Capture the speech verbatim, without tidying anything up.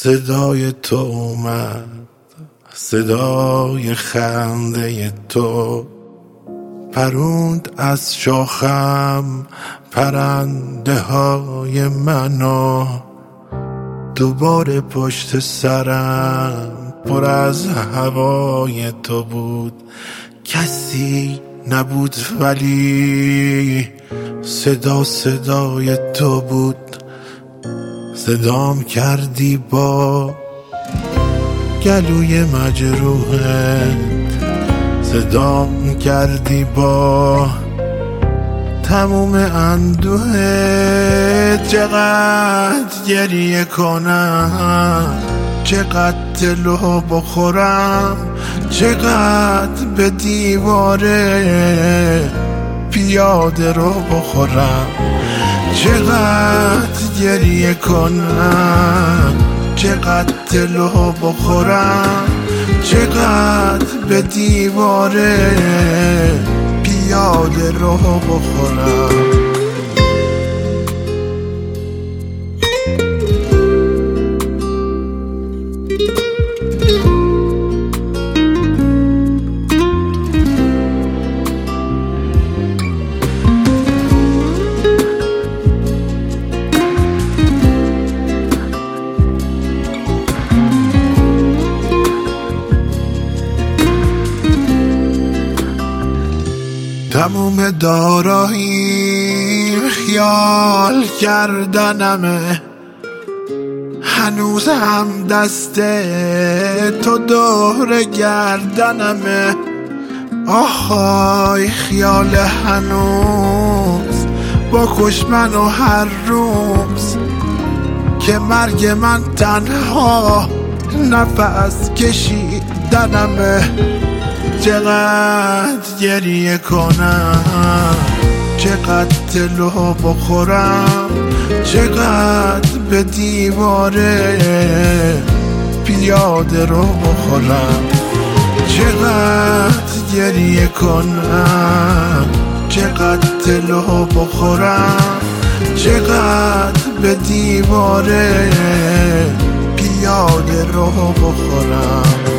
صدای تو اومد، صدای خنده تو پروند از شاخم پرنده های منو. دوباره پشت سرم پر از هوای تو بود، کسی نبود ولی صدا صدای تو بود. صدام کردی با گلوی مجروحت، صدام کردی با تموم اندوهت. چقدر گریه کنم، چقدر تلو بخورم، چقدر به دیواره پیاده رو بخورم. چقدر گریه کنم، چقدر تلو بخورم، چقدر به دیواره پیاده رو بخورم. تموم دارایی خیال کردنمه، هنوز هم دست تو دور گردنمه. آهای خیال هنوز با کش منو هر روز، که مرگ من تنها نفس کشیدنمه. چقدر گریه کنم، چقدر تلو بخورم، چقدر به دیواره پیاده رو بخورم. چقدر گریه کنم، چقدر تلو بخورم، چقدر به دیواره پیاده رو بخورم.